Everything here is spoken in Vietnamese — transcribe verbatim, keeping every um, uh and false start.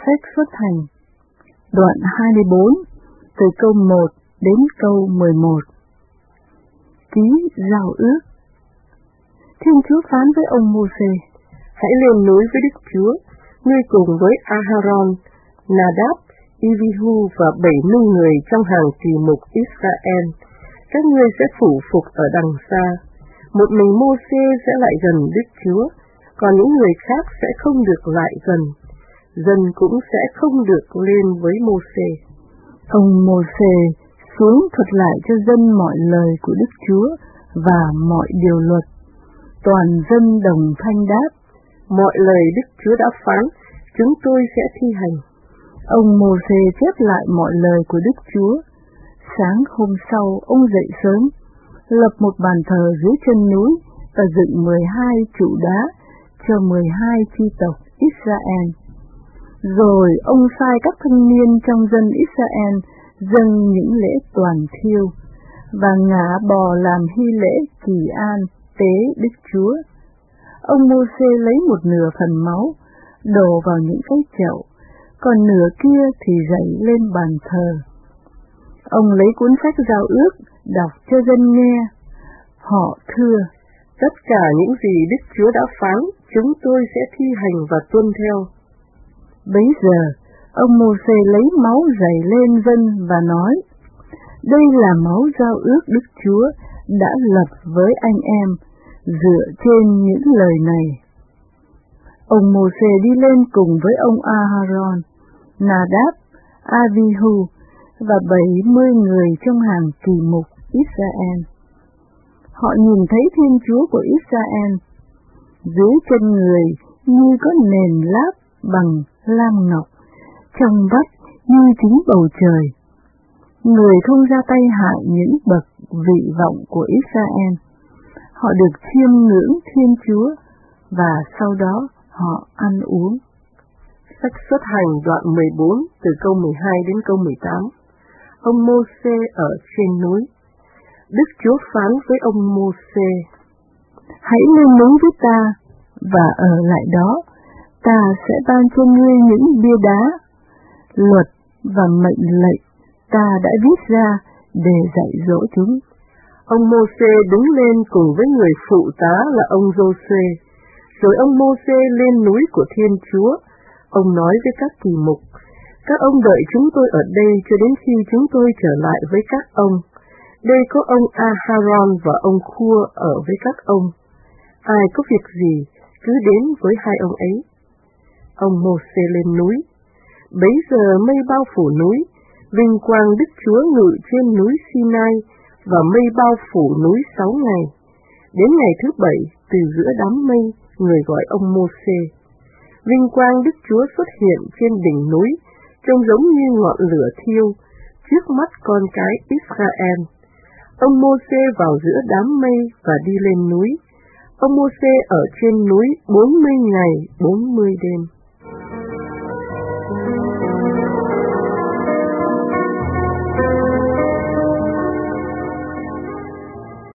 Sách Xuất Hành, đoạn hai mươi bốn, từ câu một đến câu mười một. Ký giao ước. Thiên Chúa phán với ông Mô-sê: hãy lên núi với Đức Chúa, ngươi cùng với A-ha-ron, Na-đáp, I-vi-hu và bảy mươi người trong hàng kỳ mục Israel. Các ngươi sẽ phủ phục ở đằng xa. Một mình Mô-sê sẽ lại gần Đức Chúa, còn những người khác sẽ không được lại gần. Dân cũng sẽ không được lên với Mô-sê. Ông Mô-sê xuống thuật lại cho dân mọi lời của Đức Chúa và mọi điều luật. Toàn dân đồng thanh đáp: mọi lời Đức Chúa đã phán, chúng tôi sẽ thi hành. Ông Mô-sê chép lại mọi lời của Đức Chúa. Sáng hôm sau, ông dậy sớm, lập một bàn thờ dưới chân núi và dựng mười hai trụ đá cho mười hai chi tộc Israel. Rồi ông sai các thanh niên trong dân Israel dâng những lễ toàn thiêu và ngả bò làm hy lễ kỳ an tế Đức Chúa. Ông Mô-sê lấy một nửa phần máu đổ vào những cái chậu, còn nửa kia thì rảy lên bàn thờ. Ông lấy cuốn sách giao ước đọc cho dân nghe. Họ thưa: tất cả những gì Đức Chúa đã phán, chúng tôi sẽ thi hành và tuân theo. Bấy giờ, ông Mô-sê lấy máu rảy lên dân và nói: đây là máu giao ước Đức Chúa đã lập với anh em, dựa trên những lời này. Ông Mô-sê đi lên cùng với ông A-ha-ron, Na-đáp, A-vi-hu và bảy mươi người trong hàng kỳ mục Israel. Họ nhìn thấy Thiên Chúa của Israel. Dưới chân người như có nền láp bằng lam ngọc, trong vắt như chính bầu trời. Người không ra tay hại những bậc vị vọng của Israel. Họ được chiêm ngưỡng Thiên Chúa và sau đó họ ăn uống. Sách Xuất Hành đoạn mười bốn từ câu mười hai đến câu mười tám. Ông Mô-sê ở trên núi. Đức Chúa phán với ông Mô-sê: hãy lên núi với ta và ở lại đó. Ta sẽ ban cho ngươi những bia đá, luật và mệnh lệnh ta đã viết ra để dạy dỗ chúng. Ông Mô-sê đứng lên cùng với người phụ tá là ông Giô-suê. Rồi ông Mô-sê lên núi của Thiên Chúa. Ông nói với các kỳ mục: các ông đợi chúng tôi ở đây cho đến khi chúng tôi trở lại với các ông. Đây có ông A-ha-ron và ông Khua ở với các ông. Ai có việc gì, cứ đến với hai ông ấy. Ông Mô-sê lên núi. Bấy giờ mây bao phủ núi, vinh quang Đức Chúa ngự trên núi Sinai, và mây bao phủ núi sáu ngày. Đến ngày thứ bảy, từ giữa đám mây, người gọi ông Mô-sê. Vinh quang Đức Chúa xuất hiện trên đỉnh núi, trông giống như ngọn lửa thiêu, trước mắt con cái Israel. Ông Mô-sê vào giữa đám mây và đi lên núi. Ông Mô-sê ở trên núi bốn mươi ngày, bốn mươi đêm.